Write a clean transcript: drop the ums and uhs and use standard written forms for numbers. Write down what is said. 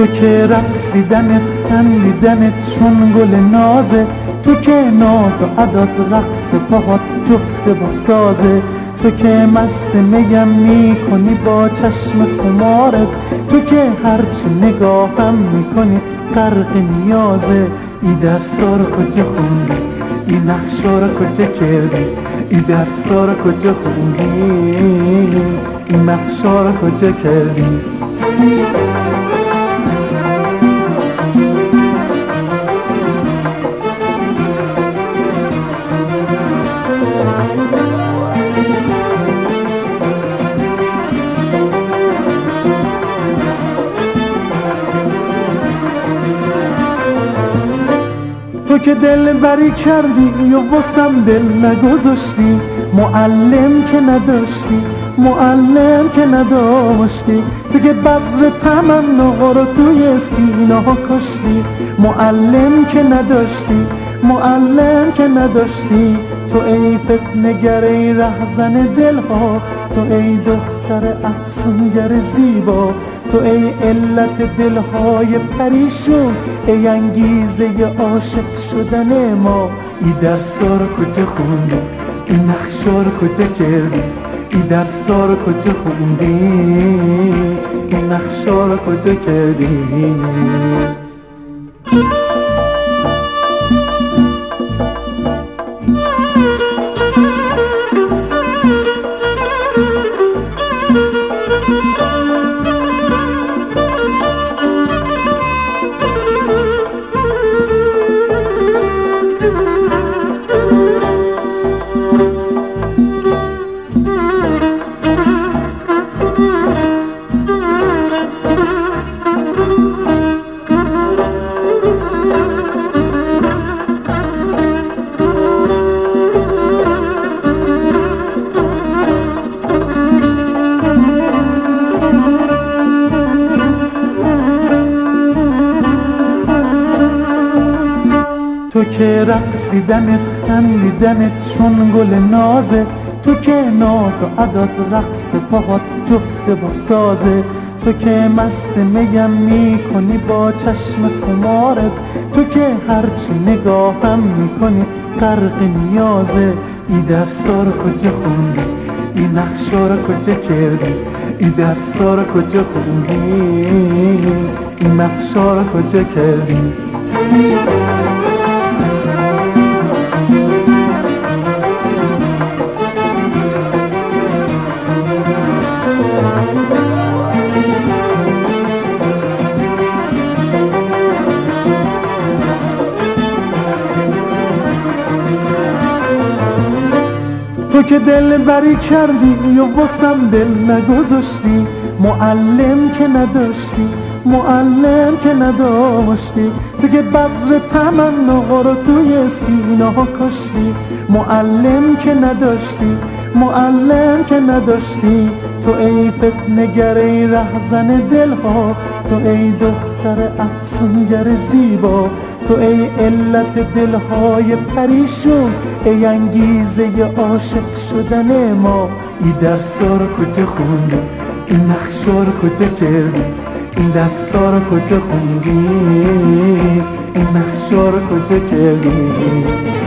تو که رقصیدنت خندیدنت چون گل نازه، تو که ناز و عدات رقص پاهات جفت با سازه، تو که مست میم میکنی با چشم خمارت، تو که هرچی نگاهم میکنی غرق نیازه. ای درسا رو کجا خوندی، ای نقشا رو کجا کردی، ای درسا رو کجا خوندی، این نقشا رو کجا کردی. تو که دل بری کردی و واسم دل نگذاشتی، معلم که نداشتی، معلم که نداشتی، تو که بذر تمنا رو توی سینه ها کشتی، معلم که نداشتی، معلم که نداشتی. تو ای فتنگر ای رهزن دلها، تو ای دختر افسونگر زیبا، تو ای علت دلهای پریشون، ای انگیزه عاشق شدن ما. ای درسا رو کجا خوندی، این نقشا رو کجا کردی، ای درسا رو کجا خوندی، این نقشا رو کجا کردی. تو که رقصیدنت خندیدنت چون گل نازه، تو که ناز و عدات رقص پاهات جفت با سازه، تو که مست میم میکنی با چشم خمارت، تو که هرچی نگاهم میکنی غرق نیازه. ای درسا رو کجا خوندی، ای نقشا رو کجا کردی، ای درسا رو کجا خوندی، این نقشا رو کجا کردی. تو که دل بری کردی و واسم دل نگذاشتی، معلم که نداشتی، معلم که نداشتی، تو که بذر تمنا رو توی سینه ها کشتی، معلم که نداشتی، معلم که نداشتی. تو ای فتنگر ای رهزن دلها، تو ای دختر افسونگر زیبا، تو ای علت دلهای پریشون، ای انگیزه عاشق شدن ما. ای درسا رو کجا خوندی، این نقشا رو کجا کردی، این درسا رو کجا خوندی، این نقشا رو کجا کردی.